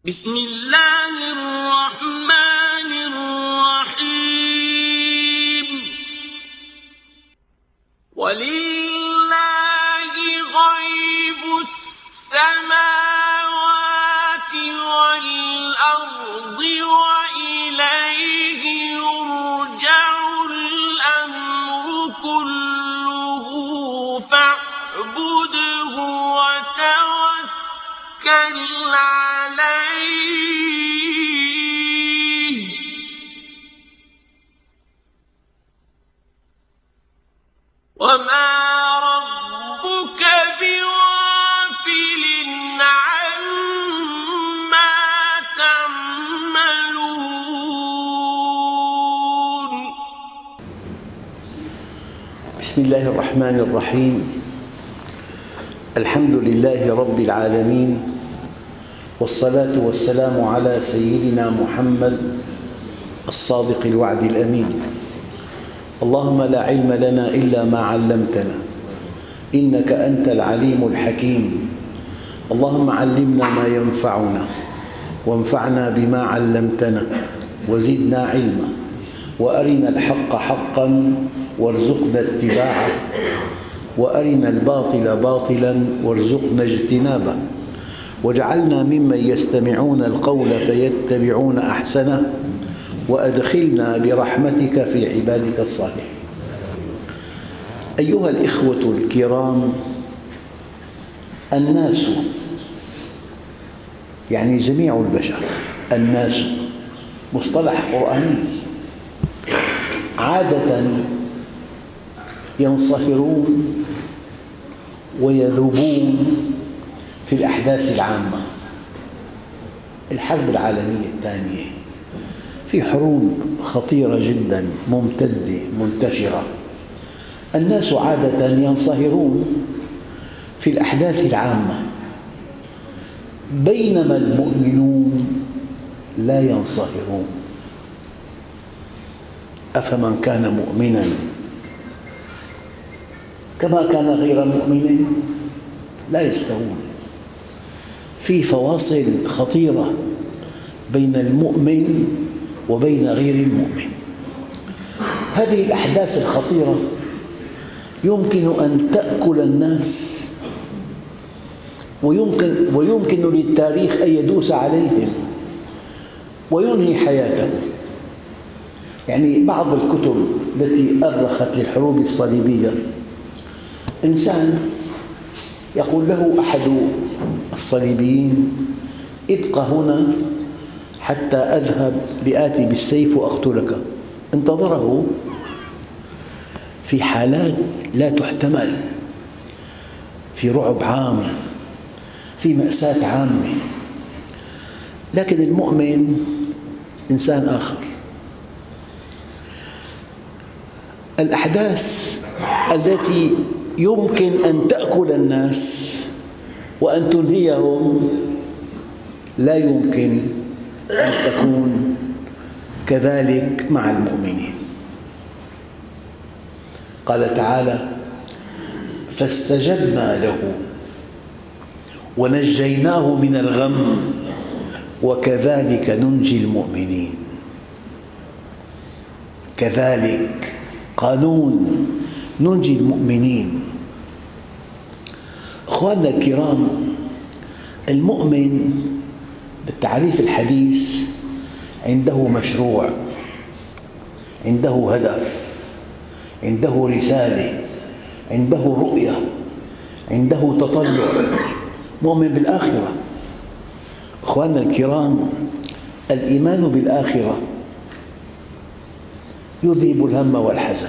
بسم الله الرحمن الرحيم ولله غيب السماوات والأرض وإليه يرجع الأمر كله فاعبده وتوكل عليه وما ربك بغافل عما تعملون. بسم الله الرحمن الرحيم. الحمد لله رب العالمين، والصلاة والسلام على سيدنا محمد الصادق الوعد الأمين. اللهم لا علم لنا إلا ما علمتنا إنك أنت العليم الحكيم. اللهم علمنا ما ينفعنا وانفعنا بما علمتنا وزدنا علما، وأرنا الحق حقا وارزقنا اتباعه، وأرنا الباطل باطلا وارزقنا اجتنابه، واجعلنا ممن يستمعون القول فيتبعون أحسنه، وأدخلنا برحمتك في عبادك الصالحين. أيها الإخوة الكرام، الناس يعني جميع البشر، الناس مصطلح قرآني عادة ينصهرون ويذوبون في الأحداث العامة. الحرب العالمية الثانية، في حروب خطيرة جدا ممتدة منتشرة، الناس عادة ينصهرون في الأحداث العامة، بينما المؤمنون لا ينصهرون. أفمن كان مؤمنا كما كان غير مؤمن لا يستوون. في فواصل خطيرة بين المؤمن وبين غير المؤمن. هذه الأحداث الخطيرة يمكن أن تأكل الناس، ويمكن للتاريخ أن يدوس عليهم وينهي حياتهم. يعني بعض الكتب التي أرخت للحروب الصليبية، إنسان يقول له أحد الصليبيين: ابق هنا حتى أذهب لآتي بالسيف وأقتلك. انتظره في حالات لا تحتمل، في رعب عام، في مأساة عامة. لكن المؤمن إنسان آخر. الأحداث التي يمكن أن تأكل الناس وأن تنهيهم لا يمكن أن تكون كذلك مع المؤمنين. قال تعالى: فاستجبنا له ونجيناه من الغم وكذلك ننجي المؤمنين. كذلك قانون ننجي المؤمنين. أخواننا الكرام، المؤمن بالتعريف الحديث عنده مشروع، عنده هدف، عنده رسالة، عنده رؤية، عنده تطلع، مؤمن بالآخرة. أخواننا الكرام، الإيمان بالآخرة يذهب الهم والحزن.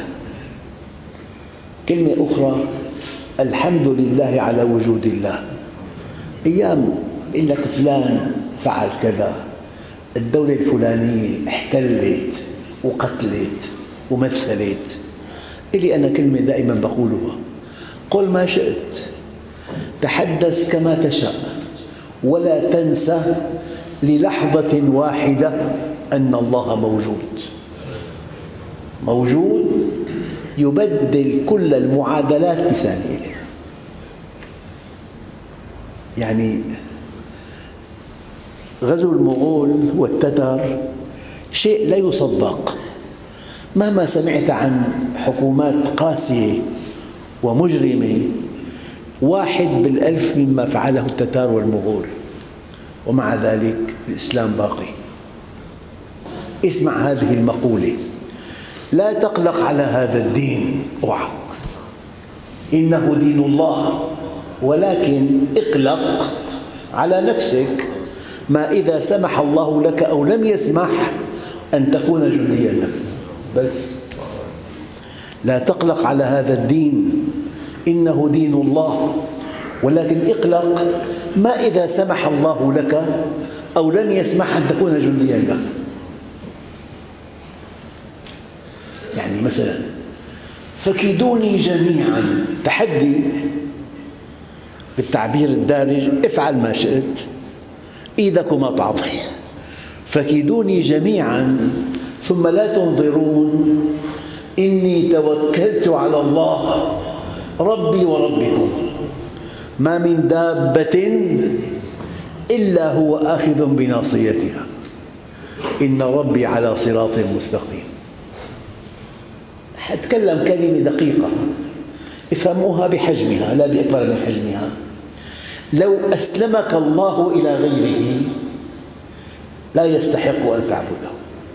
كلمة أخرى: الحمد لله على وجود الله. أيام يقول لك فلان فعل كذا، الدولة الفلانية احتلت وقتلت ومثلت. إلي أنا كلمة دائما بقولها: قل ما شئت، تحدث كما تشاء، ولا تنسى للحظة واحدة أن الله موجود. موجود يبدل كل المعادلات بثانية. يعني غزو المغول والتتر شيء لا يصدق. مهما سمعت عن حكومات قاسية ومجرمة، 1/1000 مما فعله التتار والمغول، ومع ذلك الإسلام باقي. اسمع هذه المقولة: لا تقلق على هذا الدين، اوعى، إنه دين الله، ولكن اقلق على نفسك ما إذا سمح الله لك أو لم يسمح أن تكون جنديا له. بس لا تقلق على هذا الدين، إنه دين الله، ولكن اقلق ما إذا سمح الله لك أو لم يسمح أن تكون جنديا له. يعني مثلا فكيدوني جميعا، تحدي بالتعبير الدارج: افعل ما شئت، إيدكما تعطي. فكيدوني جميعا ثم لا تنظرون، إني توكلت على الله ربي وربكم، ما من دابة إلا هو آخذ بناصيتها، إن ربي على صراط مستقيم. أتكلم كلمة دقيقة، افهموها بحجمها لا بأكبر من حجمها. لو أسلمك الله إلى غيره لا يستحق أن تعبده.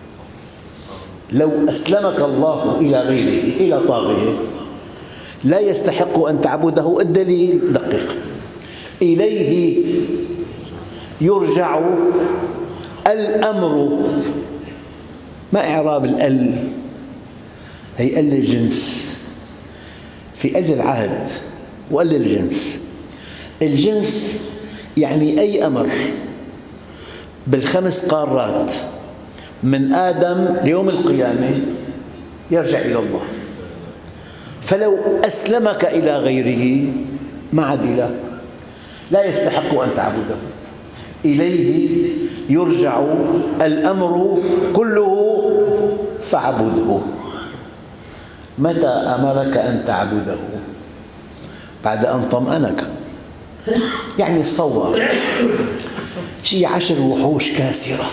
لو أسلمك الله إلى غيره، إلى طاغية، لا يستحق أن تعبده. الدليل دقيق: إليه يرجع الأمر. ما إعراب الأل؟ هي أل الجنس، في أل العهد وأل الجنس. الجنس يعني أي أمر بالخمس قارات من آدم ليوم القيامة يرجع إلى الله. فلو أسلمك إلى غيره ما عاد إله، لا يستحق أن تعبده. إليه يرجع الأمر كله فاعبده. متى أمرك أن تعبده؟ بعد أن طمأنك. يعني تصور شي 10 وحوش كاسرة،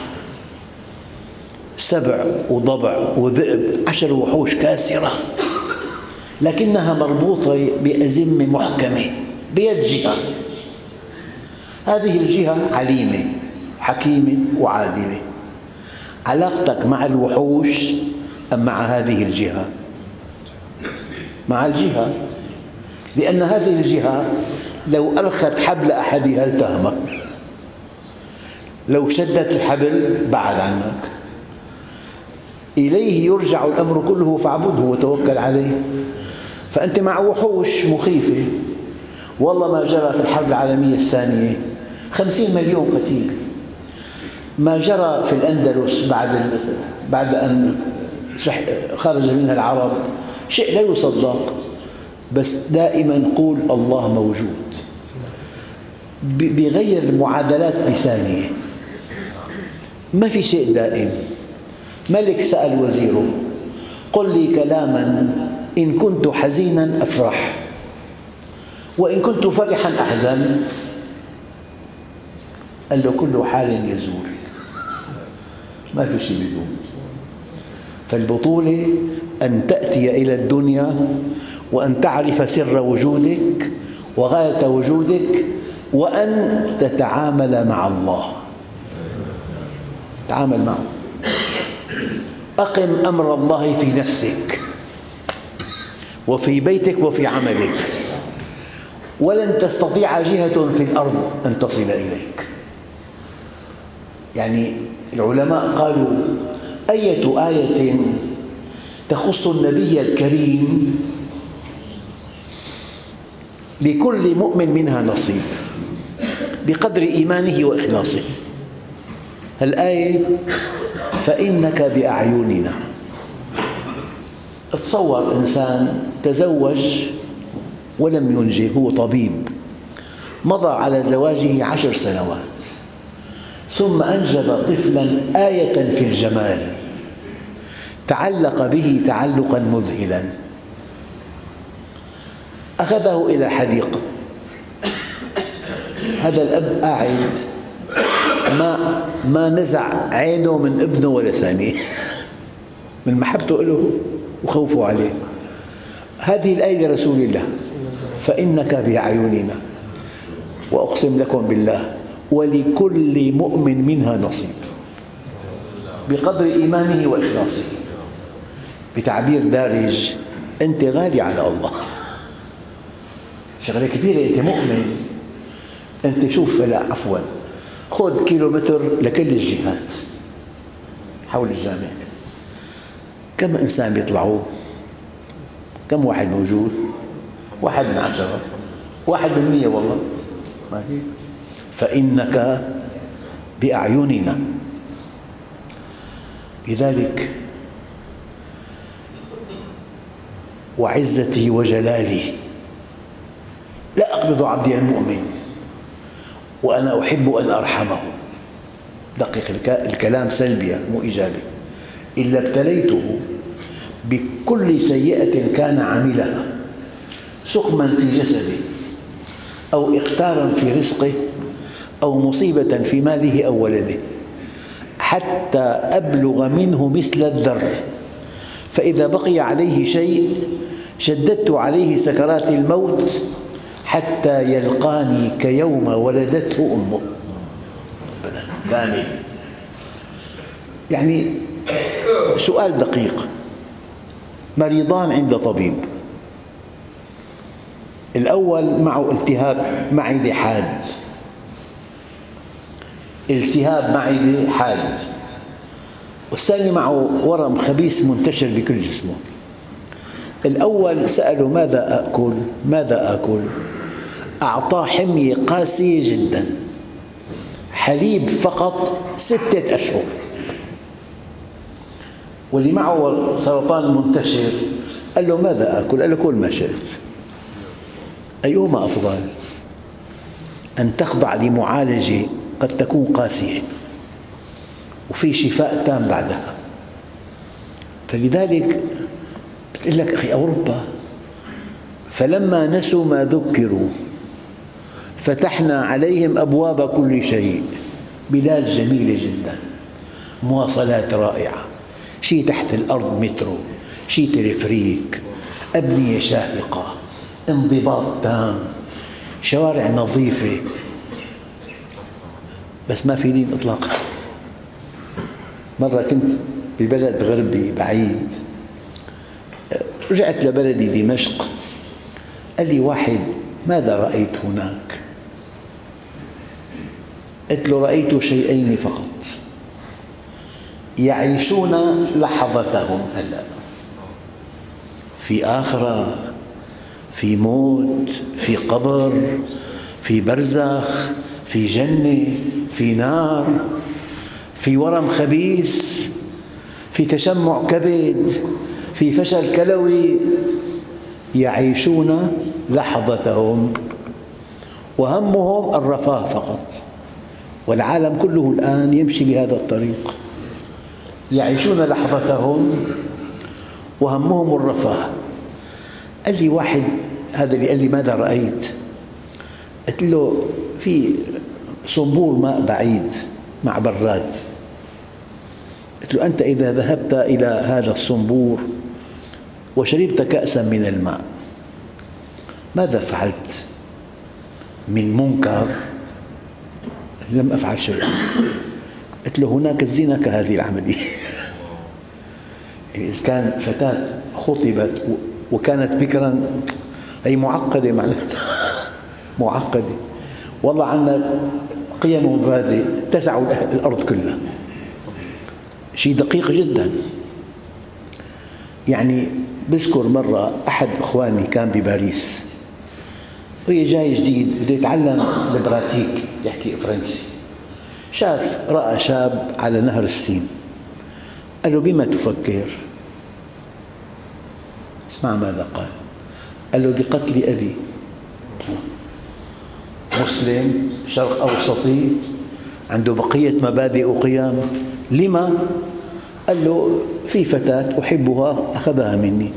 سبع وضبع وذئب، 10 وحوش كاسرة، لكنها مربوطة بأزمة محكمة بيد جهة. هذه الجهة عليمة حكيمة وعادلة. علاقتك مع الوحوش أم مع هذه الجهة؟ مع الجهة، لأن هذه الجهة لو أرخت حبل أحدها التهمك، لو شدت الحبل بعد عنك. إليه يرجع الأمر كله فاعبده وتوكل عليه. فأنت مع وحوش مخيفة. والله ما جرى في الحرب العالمية الثانية 50 مليون قتيل. ما جرى في الأندلس بعد أن خرج منها العرب شيء لا يصدق. بس دائما قول الله موجود، بغير المعادلات بثانية. ما في شيء دائم. ملك سأل وزيره: قل لي كلاما إن كنت حزينا أفرح، وإن كنت فرحا أحزن. قال له: كل حال يزول، ما في شيء بدون. فالبطولة أن تأتي إلى الدنيا وأن تعرف سر وجودك وغاية وجودك، وأن تتعامل مع الله. تعامل معه. أقم أمر الله في نفسك وفي بيتك وفي عملك، ولن تستطيع جهة في الأرض أن تصل إليك. يعني العلماء قالوا: أية آية تخص النبي الكريم لكل مؤمن منها نصيب بقدر إيمانه وإخلاصه. الآية: فإنك بأعيننا. تصور إنسان تزوج ولم ينجب، هو طبيب، مضى على زواجه 10 سنوات، ثم أنجب طفلا آية في الجمال، تعلق به تعلقا مذهلا. أخذه إلى حديقة. هذا الأب قاعد ما نزع عينه من ابنه ولا ثانية من محبته له وخوفه عليه. هذه الآية لرسول الله: فإنك بأعيننا وأقسم لكم بالله ولكل مؤمن منها نصيب بقدر إيمانه وإخلاصه. بتعبير دارج: أنت غالي على الله، شغلة كبيرة، أنت مؤمن. أنت شوف، لا عفوا، خذ كيلومتر لكل الجهات حول الجامع، كم إنسان بيطلعوا؟ كم واحد موجود؟ 1 من 10، 1 من 100 والله ما هي. فإنك بأعيننا. لذلك وعزتي وجلالي لا أقبض عبدي المؤمن وأنا أحب أن أرحمه. دقيق الكلام سلبي مو إيجابي. إلا ابتليته بكل سيئة كان عملها، سقما في جسده أو إقتارا في رزقه أو مصيبة في ماله أو ولده، حتى أبلغ منه مثل الذر، فإذا بقي عليه شيء شددت عليه سكرات الموت حتى يلقاني كيوم ولدته أمه. ثاني، يعني سؤال دقيق: مريضان عند طبيب، الأول معه التهاب معدة حاد، التهاب معدة حاد، والثاني معه ورم خبيث منتشر بكل جسمه. الأول سأله: ماذا آكل؟ ماذا آكل؟ أعطاه حمية قاسية جدا، حليب فقط 6 أشهر. واللي معه سرطان منتشر قال له: ماذا آكل؟ قال له: كل ما شئت. أيهما أفضل؟ أن تخضع لمعالجة قد تكون قاسية وفي شفاء تام بعدها. فلذلك بتقول لك أخي أوروبا: فلما نسوا ما ذكروا فتحنا عليهم أبواب كل شيء. بلاد جميلة جدا، مواصلات رائعة، شيء تحت الأرض مترو، شيء تلفريك، أبنية شاهقة، انضباط تام، شوارع نظيفة، بس ما في دين إطلاقا. مرة كنت ببلد غربي بعيد، رجعت لبلدي دمشق، قال لي واحد: ماذا رأيت هناك؟ قلت له: رأيت شيئين فقط، يعيشون لحظتهم هلأ، في آخرة، في موت، في قبر، في برزخ، في جنة، في نار، في ورم خبيث، في تشمع كبد، في فشل كلوي. يعيشون لحظتهم وهمهم الرفاه فقط، والعالم كله الآن يمشي بهذا الطريق. يعيشون لحظتهم وهمهم الرفاه. قال لي واحد، هذا اللي قال لي: ماذا رأيت؟ قلت له: في صنبور ماء بعيد مع براد. قلت له: أنت إذا ذهبت إلى هذا الصنبور وشربت كأسا من الماء ماذا فعلت من منكر؟ لم أفعل شيئا. قلت له: هناك الزنا كهذه العملية. إذا كان فتاة خطبت وكانت بكرا، هي معقدة معناتها معقدة. والله عنا قيم ومبادئ تسع الأرض كلها، شيء دقيق جدا. يعني بذكر مرة أحد إخواني كان بباريس، وهي جاي جديد بده يتعلم البراتيك، يحكي فرنسي. رأى شاب على نهر السين، قال له: بما تفكر؟ اسمع ماذا قال. قال له: بقتل أبي. مسلم شرق أوسطي عنده بقية مبادئ وقيم. لما؟ قال له: في فتاة أحبها أخذها مني.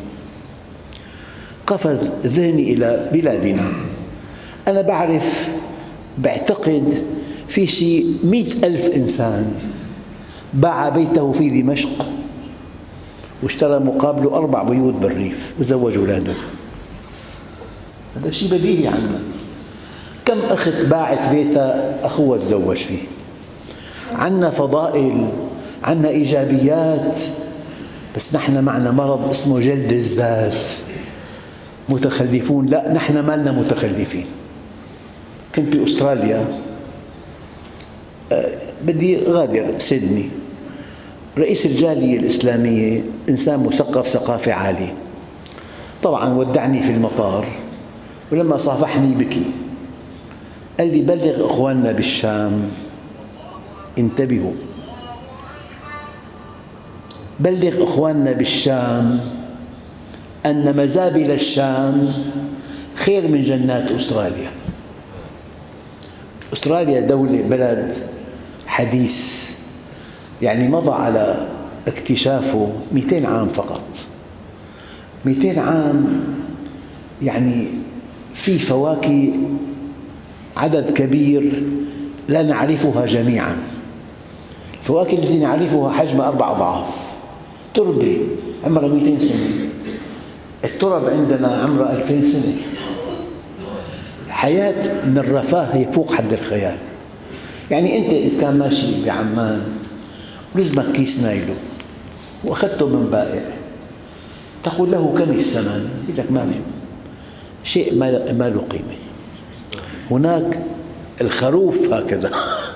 قفز ذهني إلى بلادنا. أنا بعتقد في شيء 100,000 إنسان باع بيته في دمشق واشترى مقابله 4 بيوت بالريف وزوج أولاده. هذا شيء بديهي عنا. كم أخت باعت بيتها أخوها تزوج فيه. عنا فضائل، عنا إيجابيات، بس نحن معنا مرض اسمه جلد الذات. متخلفون؟ لا، نحن ما لنا متخلفين. كنت بأستراليا، بدي غادر سيدني. رئيس الجالية الإسلامية إنسان مثقف ثقافة عالية، طبعا ودعني في المطار، ولما صافحني بكي، قال لي بلغ إخواننا بالشام، انتبهوا، بلغ إخواننا بالشام أن مزابل الشام خير من جنات أستراليا. أستراليا دولة بلد حديث، يعني مضى على اكتشافه 200 عام فقط. 200 عام يعني في فواكه عدد كبير لا نعرفها جميعا. الفواكه التي نعرفها حجمها 4 أضعاف. تربة عمرها 200 سنة، الترب عندنا عمرها 2000 سنة. حياة من الرفاه يفوق حد الخيال. يعني أنت إذا كان ماشي بعمان ولزمك كيس نايلو وأخذته من بائع، تقول له كم الثمن؟ يقول لك ما في شيء، ما له قيمة. هناك الخروف هكذا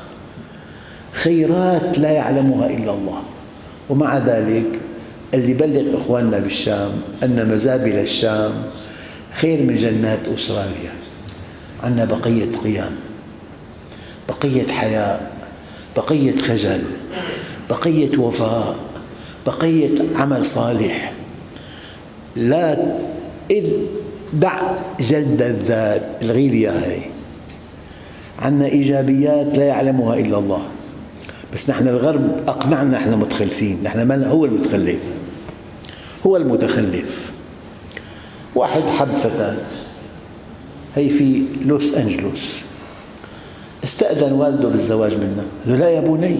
خيرات لا يعلمها إلا الله. ومع ذلك اللي بلغ إخواننا بالشام أن مزابل الشام خير من جنات أستراليا. عندنا بقية قيام، بقية حياء، بقية خجل، بقية وفاء، بقية عمل صالح. لا دع جلد الذات، الغي لي إياها. عندنا إيجابيات لا يعلمها إلا الله، بس نحن الغرب أقنعنا نحن متخلفين. نحن ما هو المتخلف، هو المتخلف. واحد حب فتاة هي في لوس أنجلوس، استأذن والده بالزواج منها. قال لا يا بني،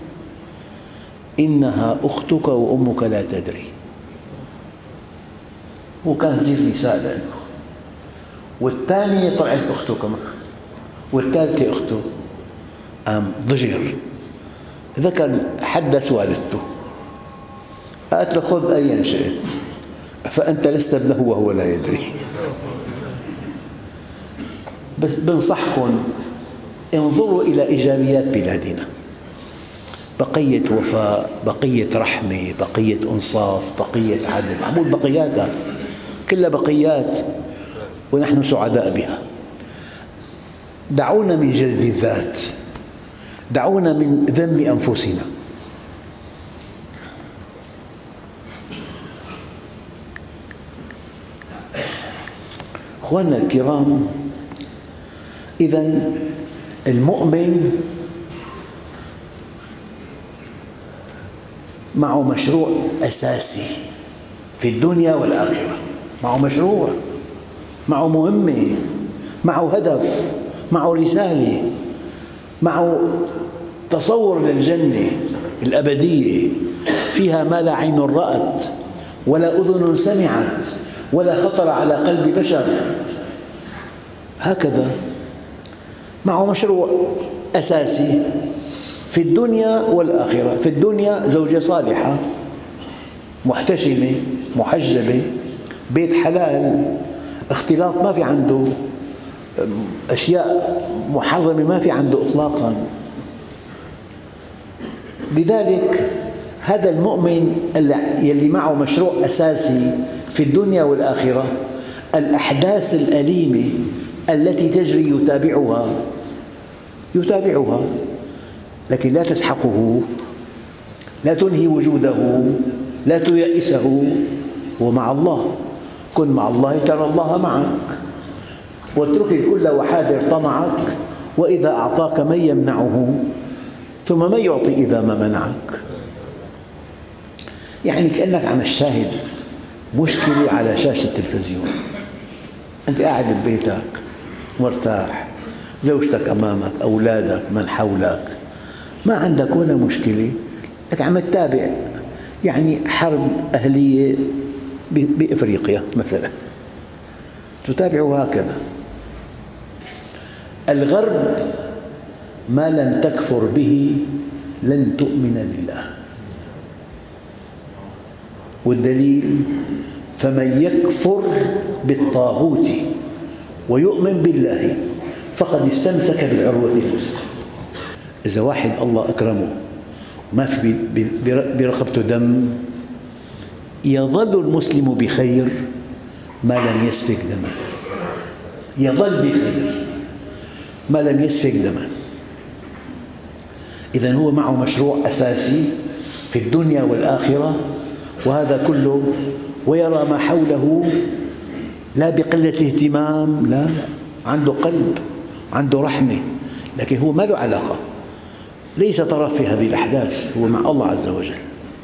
إنها أختك وأمك لا تدري. هو كان زير نساء لأنه، والثانية طلعت أخته كمان، والثالثة أخته. قام ضجر، ذكر حدث والدته، قالت له خذ أيا شئت، فأنت لست ابنه وهو لا يدري. بس بنصحكم انظروا إلى إيجابيات بلادنا، بقية وفاء، بقية رحمة، بقية إنصاف، بقية عدل. عمود بقياتها كلها بقيات ونحن سعداء بها. دعونا من جلد الذات، دعونا من ذم أنفسنا. أخواننا الكرام، إذن المؤمن معه مشروع أساسي في الدنيا والآخرة، معه مشروع، معه مهمة، معه هدف، معه رسالة، معه تصور للجنة الأبدية فيها ما لا عين رأت ولا أذن سمعت ولا خطر على قلب بشر. هكذا معه مشروع أساسي في الدنيا والآخرة. في الدنيا زوجة صالحة محتشمة محجبة، بيت حلال، اختلاط ما في عنده، أشياء محرمة ما في عنده إطلاقا. لذلك هذا المؤمن الذي معه مشروع أساسي في الدنيا والآخرة، الأحداث الأليمة التي تجري يتابعها، لكن لا تسحقه، لا تنهي وجوده، لا تيأسه. ومع الله، كن مع الله ترى الله معك، واترك الكل وحاذر طمعك، وإذا أعطاك من يمنعه، ثم من يعطي إذا ما منعك. يعني كأنك عم تشاهد مشكلة على شاشة التلفزيون، أنت قاعد ببيتك مرتاح، زوجتك أمامك، أولادك، من حولك، ما عندك ولا مشكلة، لكن عم تتابع يعني حرب أهلية بإفريقيا مثلا، تتابع هكذا. الغرب ما لم تكفر به لن تؤمن بالله، والدليل فمن يكفر بالطاغوت ويؤمن بالله فقد استمسك بالعروة الوثقى. إذا واحد الله أكرمه ما في برقبته دم، يظل المسلم بخير ما لم يسفك دما، يظل بخير ما لم يسفك دما. إذن هو معه مشروع أساسي في الدنيا والآخرة، وهذا كله، ويرى ما حوله لا بقلة اهتمام، لا، عنده قلب، عنده رحمة، لكن هو ما له علاقة، ليس طرف في هذه الأحداث، هو مع الله عز وجل.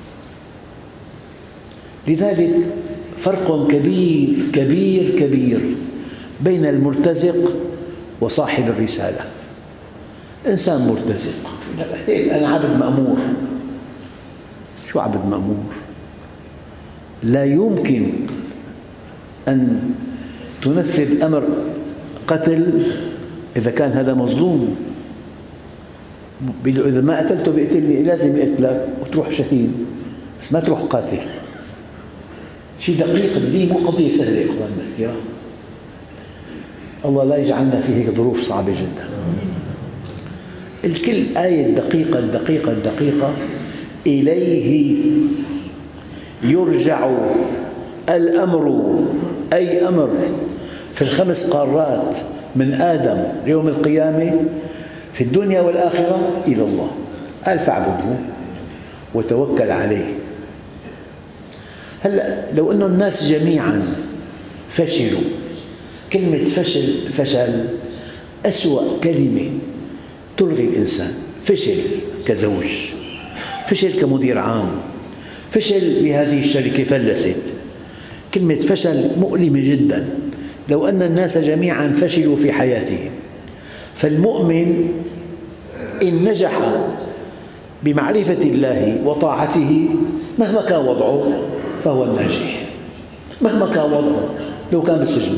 لذلك فرق كبير كبير كبير بين المرتزق وصاحب الرسالة. إنسان مرتزق، أنا عبد مأمور. شو عبد مأمور؟ لا يمكن أن تنفذ أمر قتل إذا كان هذا مظلوم. إذا ما قتلته بيقتلني، لازم يقتلك وتروح شهيد، بس ما تروح قاتل. شيء دقيق، الدين مو قضية سهلة يا إخواننا الكرام. الله لا يجعلنا في هيك ظروف صعبة جدا. الكل آية الدقيقة الدقيقة الدقيقة، إليه يرجع الأمر، أي أمر في الخمس قارات من آدم ليوم القيامة في الدنيا والآخرة إلى الله. قال فاعبده وتوكل عليه. هلأ لو أن الناس جميعا فشلوا، كلمة فشل أسوأ كلمة تلغي الإنسان. فشل كزوج، فشل كمدير عام، فشل بهذه الشركة فلست. كلمة فشل مؤلمة جدا. لو أن الناس جميعا فشلوا في حياتهم، فالمؤمن إن نجح بمعرفة الله وطاعته مهما كان وضعه فهو الناجح، مهما كان وضعه. لو كان بالسجن،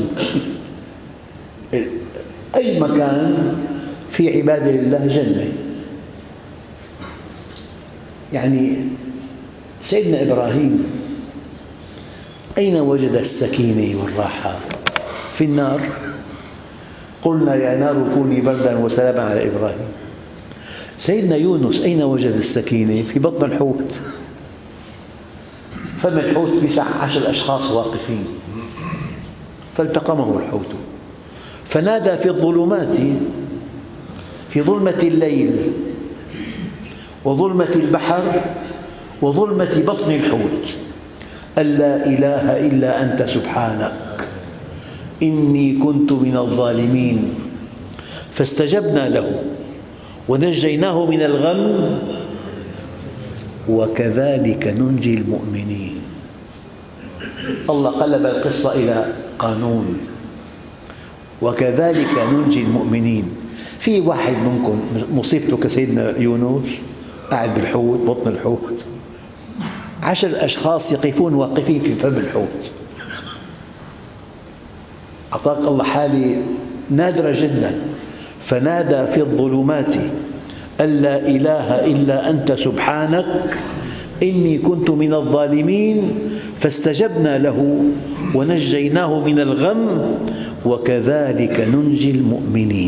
أي مكان في عبادة الله جنة. يعني سيدنا إبراهيم أين وجد السكينة والراحة؟ في النار. قلنا يا نار كوني بردا وسلاما على إبراهيم. سيدنا يونس أين وجد السكينة؟ في بطن الحوت. فم الحوت بسع 10 أشخاص واقفين، فالتقمه الحوت فنادى في الظلمات، في ظلمة الليل وظلمة البحر وظلمة بطن الحوت، أن لا إله إلا أنت سبحانك إني كنت من الظالمين. فاستجبنا له ونجيناه من الغم وكذلك ننجي المؤمنين. الله قلب القصة إلى قانون، وكذلك ننجي المؤمنين. في واحد منكم مصيبته كسيدنا يونس قاعد بالحوت، بطن الحوت، 10 أشخاص يقفون واقفين في فم الحوت. أعطاك الله حالة نادرة جدا. فنادى في الظلمات أن لا إله إلا أنت سبحانك إني كنت من الظالمين. فاستجبنا له ونجيناه من الغم وكذلك ننجي المؤمنين.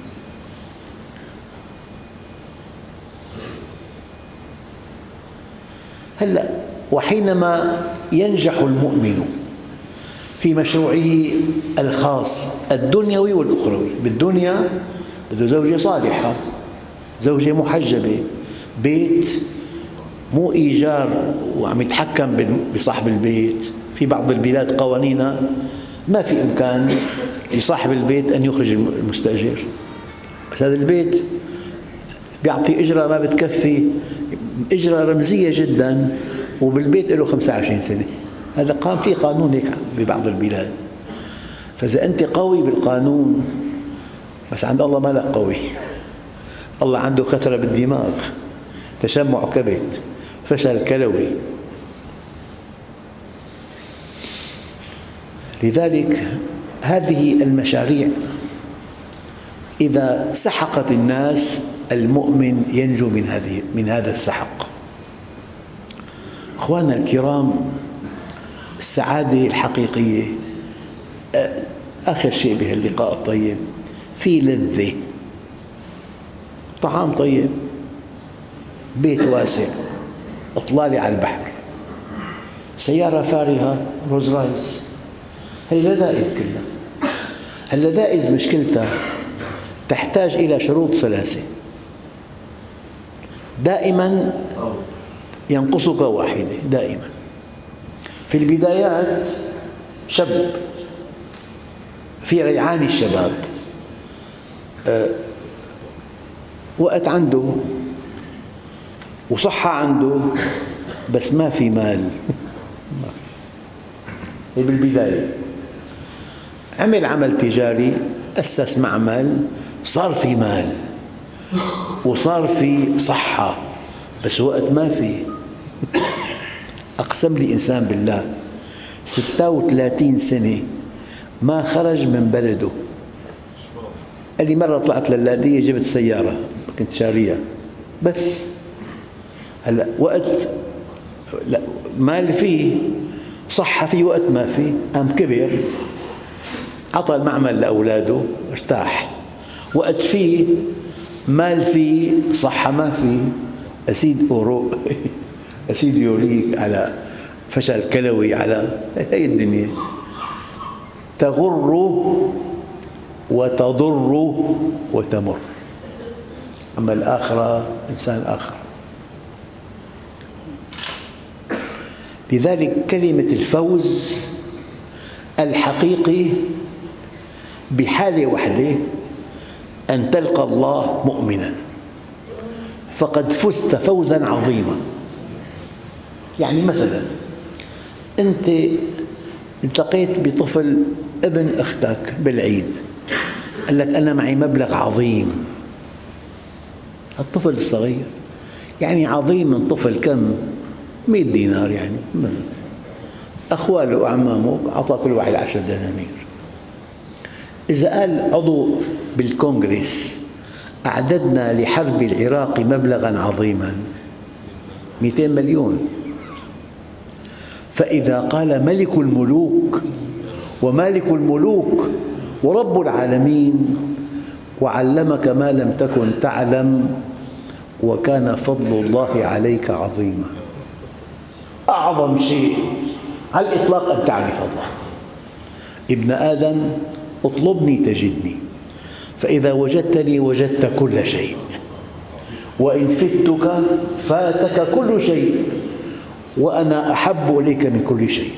هلأ وحينما ينجح المؤمن في مشروعه الخاص الدنيوي والأخروي، بالدنيا بده زوجة صالحة، زوجة محجبة، بيت مو إيجار وعم يتحكم بصاحب البيت. في بعض البلاد قوانينها ما في إمكان لصاحب البيت أن يخرج المستأجر، بس هذا البيت بيعطي إجرة ما بتكفي، إجرة رمزية جدا، وبالبيت له 25 سنة. هذا في قانون هيك ببعض البلاد. فإذا أنت قوي بالقانون بس عند الله مالك قوي. الله عنده خطرة بالدماغ، تشمع كبد، فشل كلوي. لذلك هذه المشاريع إذا سحقت الناس المؤمن ينجو من هذا السحق. أخواننا الكرام، السعادة الحقيقية آخر شيء بهاللقاء الطيب في لذة، طعام طيب، بيت واسع، إطلالة على البحر، سيارة فارهة، روز رايس. هي لذائذ كلها. اللذائذ مشكلتها تحتاج إلى شروط ثلاثة، دائما ينقصك واحدة. دائما في البدايات شاب في ريعان الشباب، وقت عنده وصحة عنده، بس ما في مال. بالبداية عمل عمل تجاري، أسس معمل، صار في مال وصار في صحة، بس وقت ما في. أقسم لي إنسان بالله 36 سنة ما خرج من بلده. قال لي مرة طلعت لللاذقية جبت سيارة كنت شاريها، بس هلأ وقت مال فيه، صحة فيه، وقت ما فيه، قام كبر، عطى المعمل لأولاده، ارتاح. وقت فيه مال فيه، صحة ما فيه، أسيد يوريك على فشل كلوي، على هي الدنيا تغر وتضر وتمر. أما الآخرة إنسان آخر. لذلك كلمة الفوز الحقيقي بحالة واحدة، أن تلقى الله مؤمنا، فقد فزت فوزا عظيما. يعني مثلا أنت التقيت بطفل ابن أختك بالعيد، قال لك أنا معي مبلغ عظيم. الطفل الصغير يعني عظيم من طفل كم 100 دينار، يعني أخواله وأعمامه أعطى كل واحد 10 دنانير. إذا قال عضو بالكونغرس أعددنا لحرب العراق مبلغا عظيما 200 مليون، فإذا قال ملك الملوك ومالك الملوك ورب العالمين وعلمك ما لم تكن تعلم وكان فضل الله عليك عظيما، أعظم شيء على الإطلاق أن تعرف الله. ابن آدم اطلبني تجدني، فإذا وجدتني وجدت كل شيء، وإن فتك فاتك كل شيء، وأنا أحب إليك من كل شيء.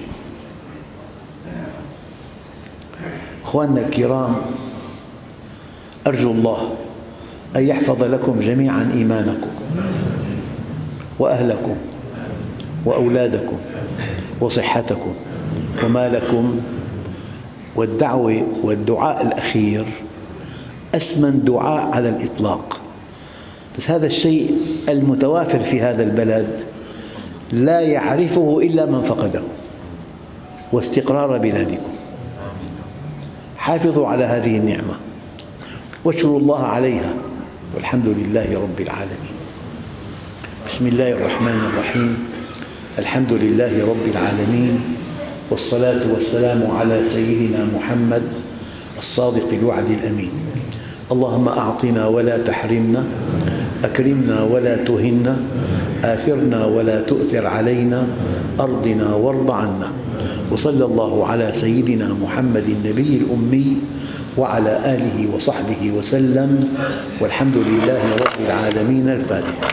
أخواننا الكرام، أرجو الله أن يحفظ لكم جميعا إيمانكم وأهلكم وأولادكم وصحتكم ومالكم. والدعوة والدعاء الأخير أثمن دعاء على الإطلاق، بس هذا الشيء المتوافر في هذا البلد لا يعرفه إلا من فقده، واستقرار بلادكم. حافظوا على هذه النعمة واشكروا الله عليها، والحمد لله رب العالمين. بسم الله الرحمن الرحيم. الحمد لله رب العالمين، والصلاة والسلام على سيدنا محمد الصادق الوعد الأمين. اللهم أعطنا ولا تحرمنا، أكرمنا ولا تهنا، آثرنا ولا تؤثر علينا، أرضنا وارض عنا. وصلى الله على سيدنا محمد النبي الأمي وعلى آله وصحبه وسلم، والحمد لله رب العالمين. الفاتحة.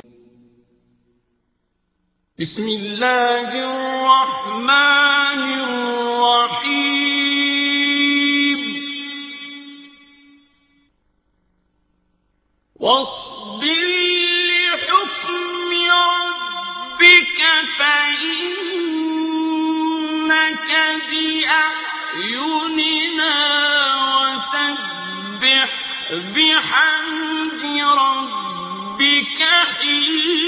بسم الله الرحمن الرحيم. واصبر لحكم ربك فإنك بأعيننا وسبح بحمد ربك حين